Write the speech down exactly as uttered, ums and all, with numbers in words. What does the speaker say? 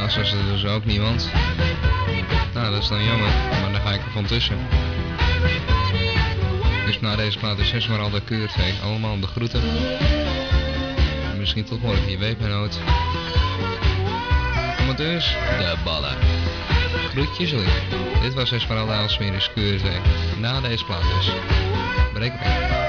Helaas was er dus ook niemand. Nou, dat is dan jammer, maar dan ga ik er van tussen. Dus na deze plaat is Esmeralda Q R T. Allemaal de groeten. En misschien tot morgen, je weet maar nooit. Amateurs, de ballen. Groetjes lief. Dit was Esmeralda Alsmeris Q R T. Na deze plaat dus. Breek op.